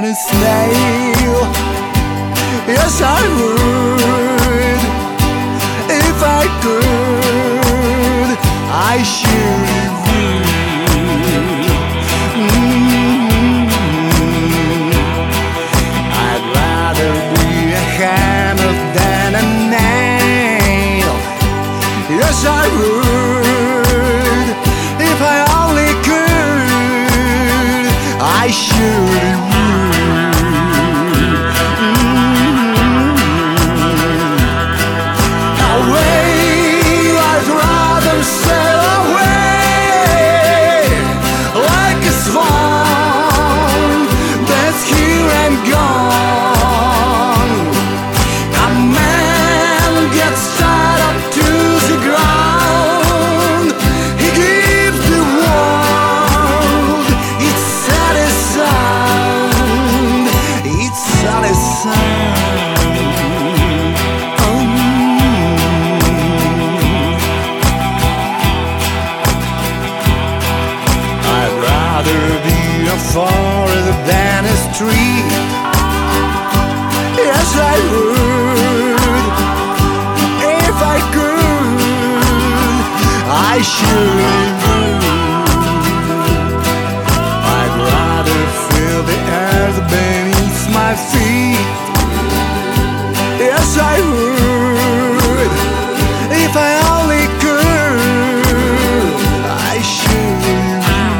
a snail. Yes, I would. If I could, I surely would. I'd rather be a hammer than a nail. Yes, I would. If I only could, I surely would. Farther than a street. Yes, I would. If I could, I surely would. I'd rather feel the earth beneath my feet. Yes, I would. If I only could, I surely would.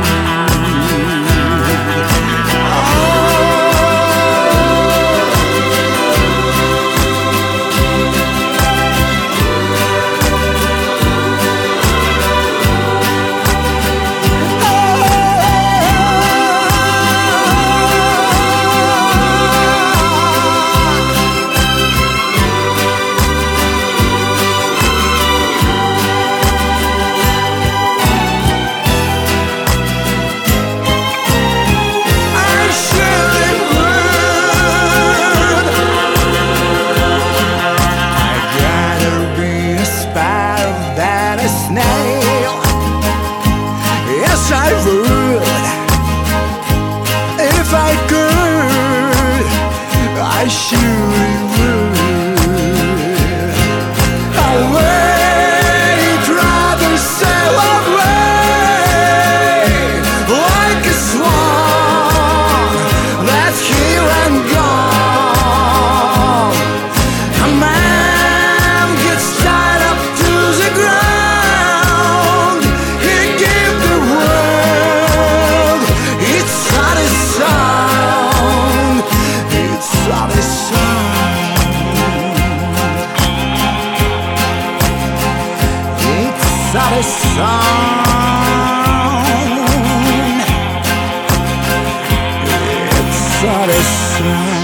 Yes, I would. If I could, I surely would. I'd rather sail away like a swan that's here and gone. A man gets tied up to the ground. He gave the world its saddest sound. Its saddest sound. Its saddest sound. Its saddest sound.